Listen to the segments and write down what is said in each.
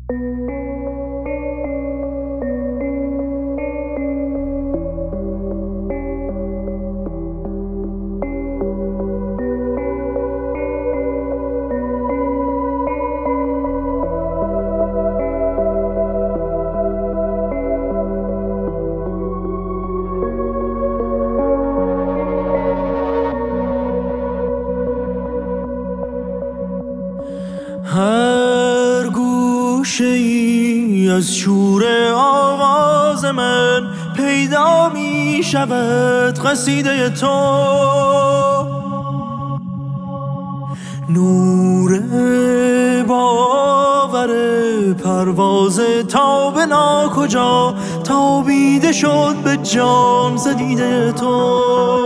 هر گوشه‌ای از شور آواز من پیدا می شود قصیده تو، نور باور پرواز تا به ناکجا تابیده شد به جان ز دیده تو.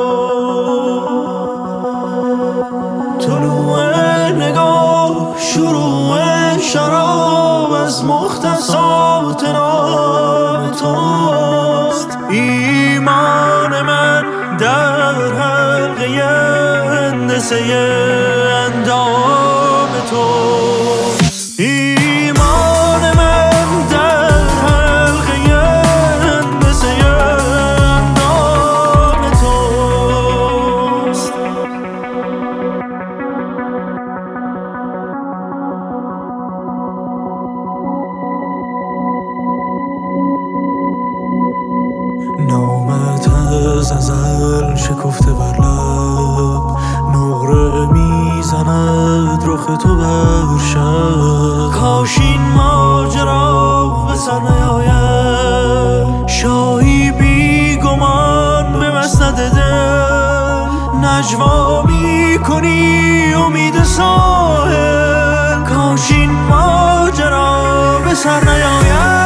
طلوع نگاه شروع شراب از مختصات نام توست، ایمان من در حلقه هندسه اندام توست، ایمان من در حلقه هندسه اندام توست. نامت از ازل شکفته بر لب، نقره میزند رخ تو بر شب. کاش این ماجرا به سر نیاید، شاهی بی گمان به مسند دل نجوا میکنی امید ساحل. کاش این ماجرا به سر نیاید.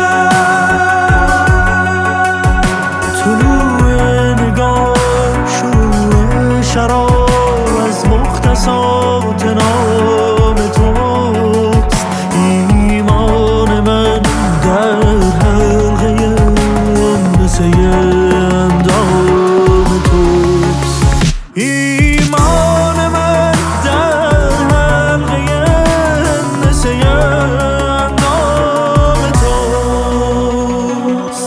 شراب از مختصات نام توست، ایمان من در حلقه هندسه اندام توست، ایمان من در حلقه هندسه اندام توست.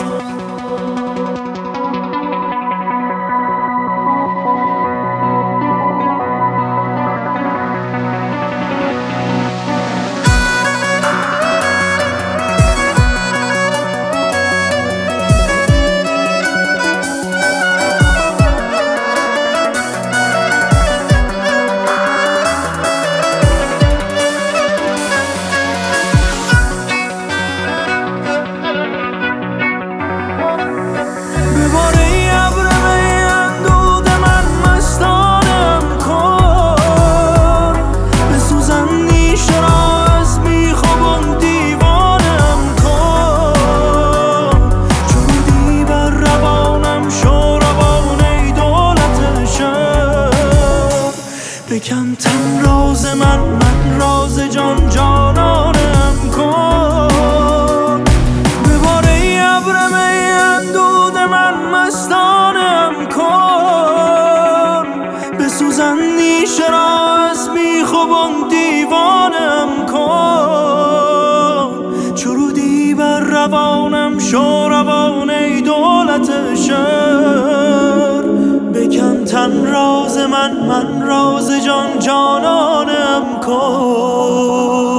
بکن تن راز من راز جان جانانم کن، بباره ای ابر می اندود من مستانم کن، بسوزن نیشه را از بیخوابان دیوانم کن، چرودی بر روانم شو روان ای دولت شهر. بکن تن راز من راز جان جانانم کن.